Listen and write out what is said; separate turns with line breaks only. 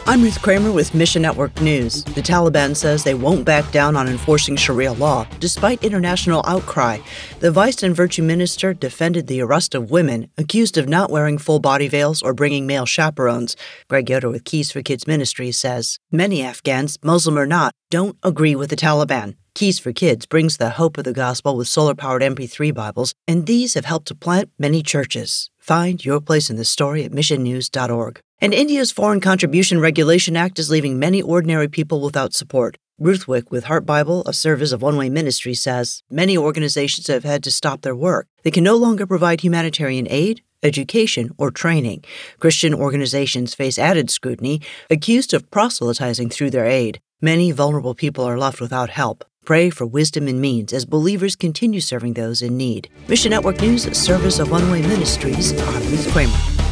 I'm Ruth Kramer with Mission Network News. The Taliban says they won't back down on enforcing Sharia law, despite international outcry. The Vice and Virtue Minister defended the arrest of women accused of not wearing full body veils or bringing male chaperones. Greg Yoder with Keys for Kids Ministries says many Afghans, Muslim or not, don't agree with the Taliban. Keys for Kids brings the hope of the gospel with solar-powered MP3 Bibles, and these have helped to plant many churches. Find your place in the story at missionnews.org. And India's Foreign Contribution Regulation Act is leaving many ordinary people without support. Ruth Wick with Heart Bible, a service of One Way Ministry, says many organizations have had to stop their work. They can no longer provide humanitarian aid, education, or training. Christian organizations face added scrutiny, accused of proselytizing through their aid. Many vulnerable people are left without help. Pray for wisdom and means as believers continue serving those in need. Mission Network News, a service of One Way Ministries. I'm Ruth Kramer.